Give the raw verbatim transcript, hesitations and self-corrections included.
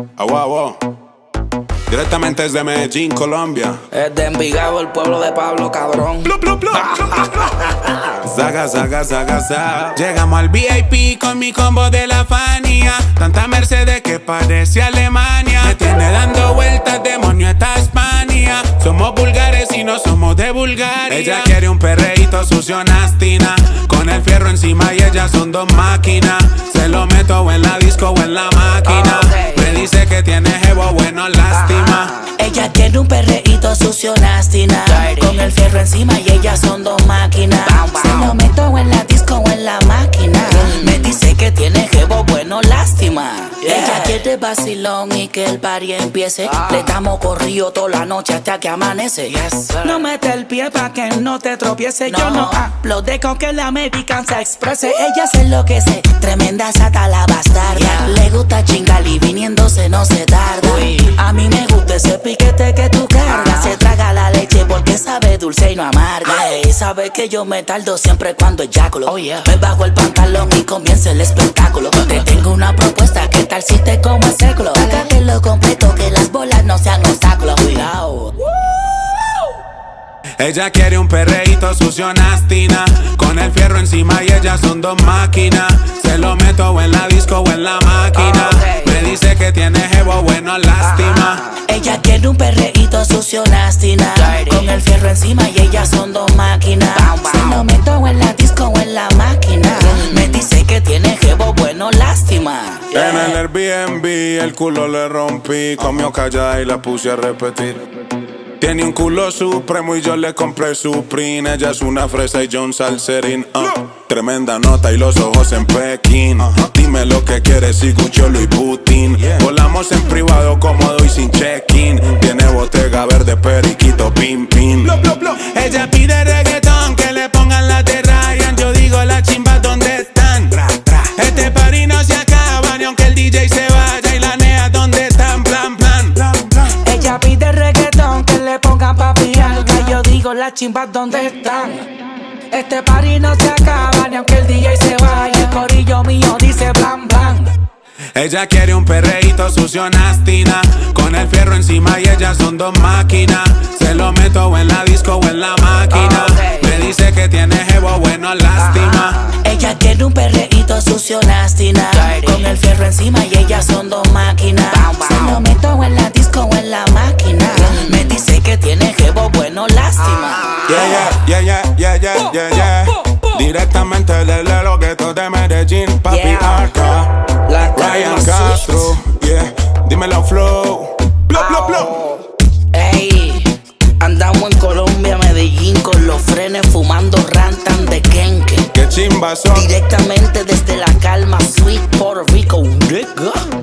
Agua, agua. Directamente desde Medellín, Colombia. Es de Envigado, el pueblo de Pablo, cabrón. Blu, blu, blu. Zaga, zaga, zaga, zaga. Llegamos al V I P con mi combo de la Fania. Tanta Mercedes que parece Alemania. Me tiene dando vueltas, demonio, esta España. Somos vulgares y no somos de Bulgaria. Ella quiere un perreíto sucio, nastina, con el fierro encima y ellas son dos máquinas. Se lo meto o en la disco o en la máquina. Okay. Me dice que tiene jevo, bueno, lástima. Ella quiere un perreíto sucio, nastina, con el fierro encima y ellas son dos máquinas. Se lo meto en la disco o en la máquina. Me dice que tiene jevo, bueno, lástima. Ella quiere vacilón y que el party empiece. Le damos corrido toda la noche hasta que amanece. No mete el pie pa' que no te tropiece. Yo no hablo de con que la American se exprese. Ella se enloquece, tremenda sata la bastarda. Le gusta chingar y viniéndose no se tarda. A mí me gusta ese piquete que tú cargas. Se traga la leche porque sabe dulce y no amarga. Ay, sabe que yo me tardo siempre cuando eyaculo. Oh, yeah. Me bajo el pantalón y comienza el espectáculo. Te tengo una propuesta, ¿qué tal si te como el círculo? Hágatelo completo, que las bolas no sean obstáculos. Cuidado. Ella quiere un perreíto sucio, nastina, con el fierro encima y ellas son dos máquinas. Se lo meto o en la disco o en la máquina. Okay. Me dice que tiene jevo, bueno, lástima. Ella quiere un perreíto sucio, nastina, con el fierro encima y ellas son dos máquinas. Se lo meto o en la disco o en la máquina. Me dice que tiene jevo, bueno, lástima. Yeah. En el Airbnb el culo le rompí, comió callada y la puse a repetir. Tiene un culo supremo y yo le compré Supreme. Ella es una fresa y yo un salserín. uh. Tremenda nota y los ojos en Pekín. uh. Dime lo que quieres y Gucci o Louis Vuitton. Volamos en privado cómodo y sin check-in. Tiene botega verde, periquito, pin, pin. Ella pide reggaetón, que le pongan la de Ryan. Yo digo las chimbas, ¿dónde están? Este party no se acaba ni aunque el D J se vaya. Y la nea, ¿dónde están? Plan, plan. Ella pide reggaetón, que le pongan papi alga. Yo digo las chimbas, ¿dónde están? Este party no se acaba ni aunque el D J se vaya. El corillo mío dice blan blan. Ella quiere un perreíto sucio, nastina, con el fierro encima y ellas son dos máquinas. Se lo meto o en la disco o en la máquina. Okay. Me dice que tiene jevo, bueno, lástima. Ella quiere un perreíto sucio, nastina, con el fierro encima y ellas son dos máquinas. Se lo meto o en la disco o en la máquina. Me dice que tiene jevo, bueno, lástima. Yeah, yeah, yeah, yeah, yeah, yeah, yeah. Directamente desde los guetos de Medellín, papi, yeah. Arca, Ryan Castro, yeah. Dímelo, flow. Blow, blow, blow. Ey, andamos en Colombia, Medellín, con los frenes fumando rantan de Kenke. Qué chimba son. Directamente desde la calma, Sweet Puerto Rico, nigga.